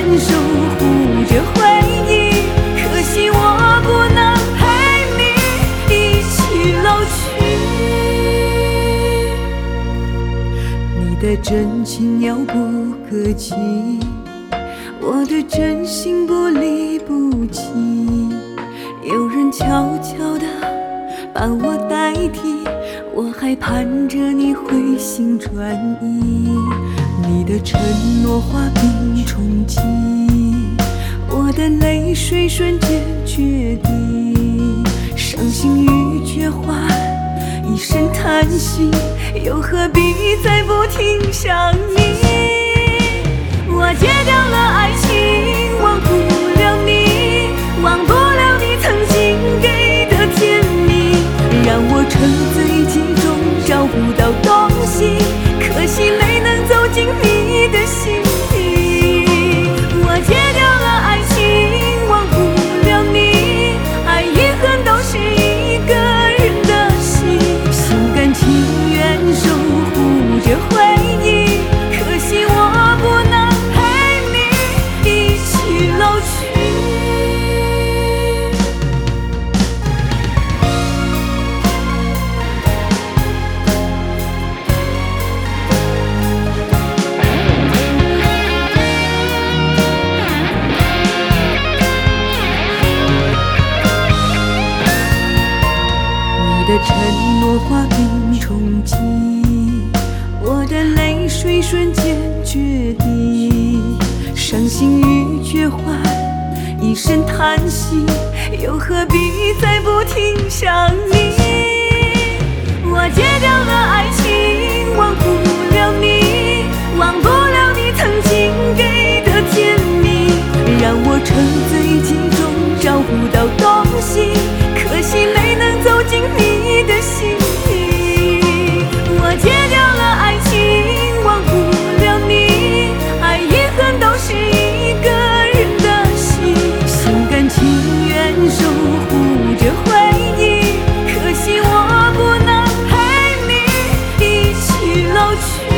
守护着回忆，可惜我不能陪你一起老去。你的真情遥不可及，我的真心不离不弃，有人悄悄地把我代替，我还盼着你回心转意。你的承诺化冰冲击，我的泪水瞬间决堤，伤心欲绝化一声叹息，又何必再不停想你。我戒掉了爱情，忘不了你，忘不了你曾经给的甜蜜，让我沉醉其中找不到东西，可惜没能走进你的心底。我戒掉了爱情，忘不了你，爱与恨都是一个人的戏，心甘情愿守护着回忆，可惜我不能陪你一起老去。你的承诺化冰冲击，我的泪水瞬间决堤，伤心欲绝化一声叹息，又何必再不停想你。我戒掉了爱情，忘不了你，忘不了你曾经给的甜蜜，让我沉醉其中找不到东西，可惜没能走进你的心底。我戒掉了爱情，忘不了你，爱与恨都是一个人的戏，心甘情愿守护着回忆，可惜我不能陪你一起老去。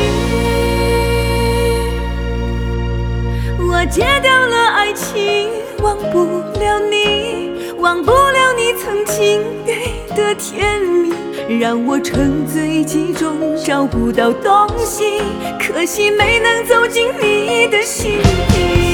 我戒掉了爱情，忘不了你，忘不了你曾经给的甜蜜，让我沉醉其中找不到东西，可惜没能走进你的心底。